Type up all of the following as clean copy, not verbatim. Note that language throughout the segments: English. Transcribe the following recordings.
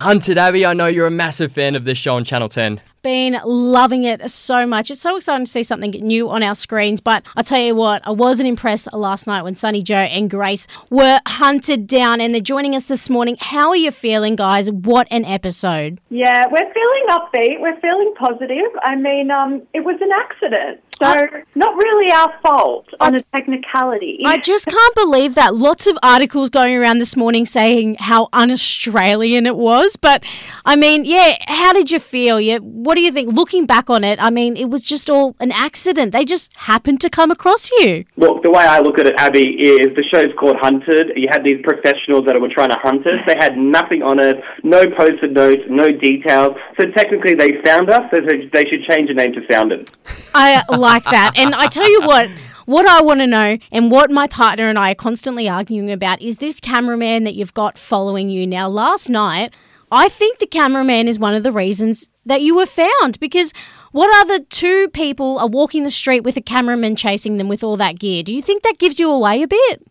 Hunted, Abby, I know you're a massive fan of this show on Channel 10. Been loving it so much. It's so exciting to see something new on our screens. But I tell you what, I wasn't impressed last night when Sunny Joe and Grace were hunted down, and they're joining us this morning. How are you feeling, guys? What an episode. Yeah, we're feeling upbeat. We're feeling positive. I mean, it was an accident. So not really our fault on a technicality. I just can't believe that. Lots of articles going around this morning saying how un-Australian it was. But, I mean, yeah, how did you feel? What do you think? Looking back on it, I mean, it was just all an accident. They just happened to come across you. Look, the way I look at it, Abby, is the show's called Hunted. You had these professionals that were trying to hunt us. They had nothing on it, no post-it notes, no details. So technically they found us, so they should change the name to Founded. I like that. And I tell you what I want to know and what my partner and I are constantly arguing about is this cameraman that you've got following you. Now, last night, I think the cameraman is one of the reasons that you were found, because what other two people are walking the street with a cameraman chasing them with all that gear? Do you think that gives you away a bit?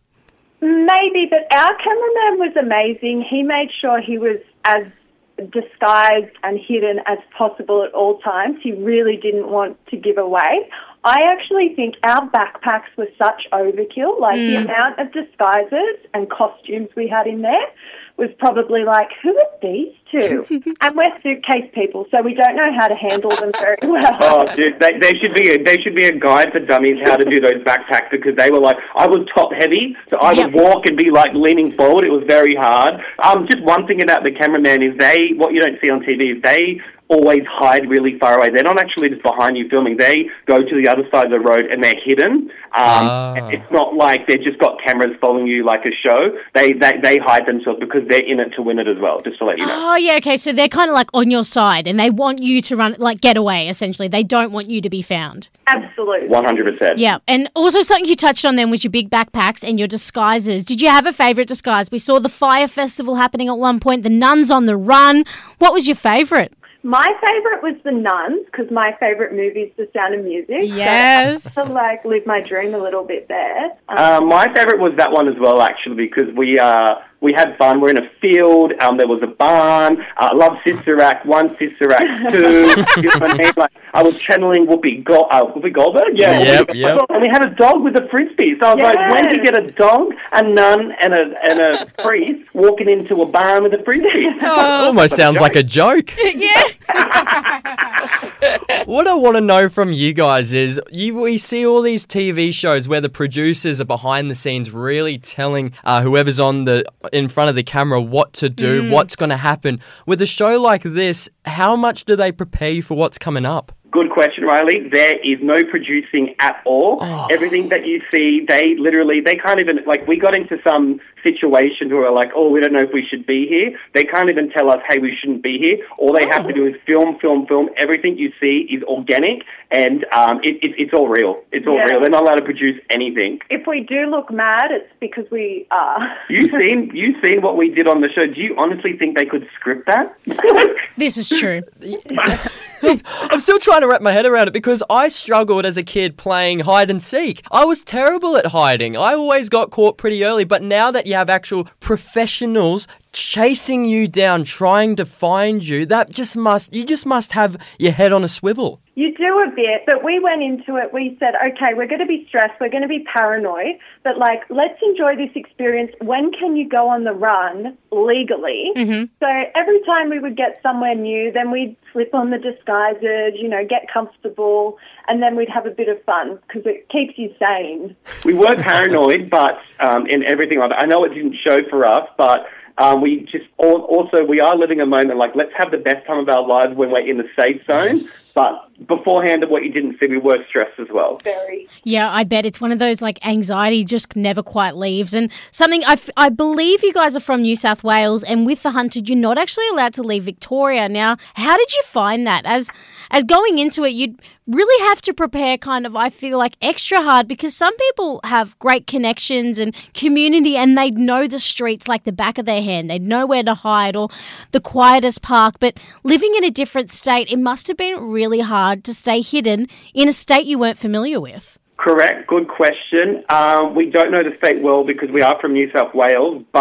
Maybe, but our cameraman was amazing. He made sure he was as disguised and hidden as possible at all times. He really didn't want to give away. I actually think our backpacks were such overkill. Like the amount of disguises and costumes we had in there was probably like, who are these two? And we're suitcase people, so we don't know how to handle them very well. Oh, dude, there should be a guide for dummies how to do those backpacks, because they were like, I was top heavy, so I would walk and be like leaning forward. It was very hard. Just one thing about the cameraman is what you don't see on TV is they always hide really far away. They're not actually just behind you filming. They go to the other side of the road and they're hidden. It's not like they've just got cameras following you like a show. They hide themselves because they're in it to win it as well, just to let you know. Oh, yeah, okay. So they're kind of like on your side and they want you to run, like get away, essentially. They don't want you to be found. Absolutely. 100%. Yeah. And also something you touched on then was your big backpacks and your disguises. Did you have a favourite disguise? We saw the Fire Festival happening at one point, the Nuns on the Run. What was your favourite? My favourite was The Nuns, because my favourite movie is The Sound of Music. Yes. So I live my dream a little bit there. My favourite was that one as well, actually, because we had fun. We're in a field. There was a barn. I love Sister Act 1, Sister Act 2. You know what I mean? Like, I was channeling Whoopi Goldberg. Yeah. Yep. And we had a dog with a frisbee. So I was like, when do you get a dog, a nun, and a priest walking into a barn with a frisbee? Almost sounds like a joke. Yeah. What I want to know from you guys is, we see all these TV shows where the producers are behind the scenes really telling whoever's in front of the camera what to do, what's going to happen. With a show like this, how much do they prepare you for what's coming up? Good question, Riley. There is no producing at all. Oh. Everything that you see, they can't even, like, we got into some situations where we're like, oh, we don't know if we should be here. They can't even tell us, hey, we shouldn't be here. All they have to do is film. Everything you see is organic, and it's all real. It's all real. They're not allowed to produce anything. If we do look mad, it's because we are. You've seen what we did on the show. Do you honestly think they could script that? This is true. I'm still trying to wrap my head around it, because I struggled as a kid playing hide and seek. I was terrible at hiding. I always got caught pretty early, but now that you have actual professionals chasing you down, trying to find you, you just must have your head on a swivel. You do a bit, but we went into it, we said, okay, we're going to be stressed, we're going to be paranoid, but like, let's enjoy this experience. When can you go on the run legally? Mm-hmm. So every time we would get somewhere new, then we'd slip on the disguises, get comfortable, and then we'd have a bit of fun, because it keeps you sane. We were paranoid, but in everything like that. I know it didn't show for us, but we just also we are living a moment like, let's have the best time of our lives when we're in the safe zone. Yes. But beforehand of what you didn't see, we were stressed as well. Very. Yeah, I bet it's one of those, like, anxiety just never quite leaves. And something, I believe you guys are from New South Wales, and with The Hunted, you're not actually allowed to leave Victoria. Now, how did you find that? As going into it, you'd really have to prepare kind of, I feel like, extra hard, because some people have great connections and community, and they'd know the streets like the back of their hand. They'd know where to hide or the quietest park. But living in a different state, it must have been really hard to stay hidden in a state you weren't familiar with. Correct. Good question. We don't know the state well because we are from New South Wales, but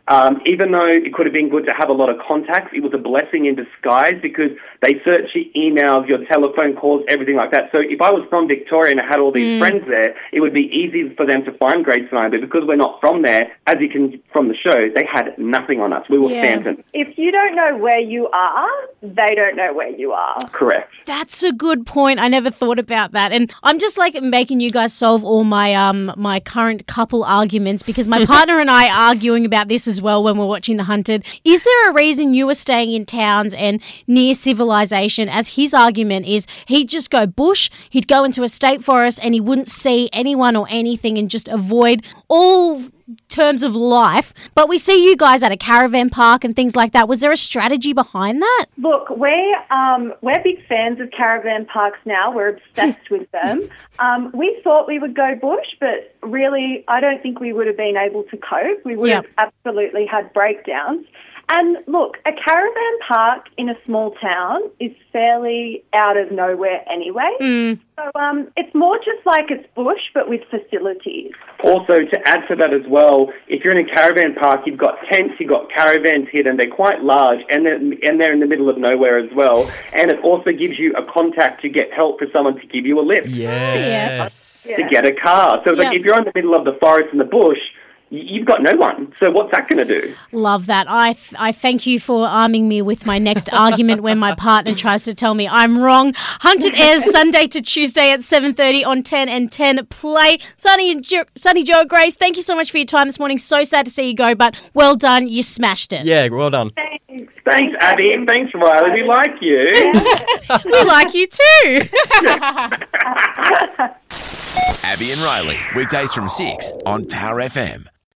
Even though it could have been good to have a lot of contacts, it was a blessing in disguise because they search your emails, your telephone calls, everything like that. So if I was from Victoria and I had all these friends there, it would be easy for them to find Grace and I. But because we're not from there, as you can from the show, they had nothing on us. We were phantoms. If you don't know where you are, they don't know where you are. Correct. That's a good point. I never thought about that. And I'm just like making you guys solve all my my current couple arguments because my partner and I are arguing about this as well when we're watching The Hunted. Is there a reason you were staying in towns and near civilization? As his argument is he'd just go bush, he'd go into a state forest and he wouldn't see anyone or anything and just avoid all terms of life. But we see you guys at a caravan park and things like that. Was there a strategy behind that? Look, we're big fans of caravan parks now. We're obsessed with them. We thought we would go bush, but really I don't think we would have been able to cope. We would have absolutely had breakdowns. And look, a caravan park in a small town is fairly out of nowhere anyway. So it's more just like it's bush, but with facilities. Also, to add to that as well, if you're in a caravan park, you've got tents, you've got caravans hidden. They're quite large, and they're in the middle of nowhere as well. And it also gives you a contact to get help for someone to give you a lift. Yes. To get a car. So like if you're in the middle of the forest and the bush, you've got no one. So what's that going to do? Love that. I thank you for arming me with my next argument when my partner tries to tell me I'm wrong. Hunted airs Sunday to Tuesday at 7:30 on 10 and 10 Play. Sunny, Joe, Grace, thank you so much for your time this morning. So sad to see you go, but well done. You smashed it. Yeah, well done. Thanks, Abby, and thanks, Riley. We like you. We like you too. Abby and Riley, weekdays from 6 on Power FM.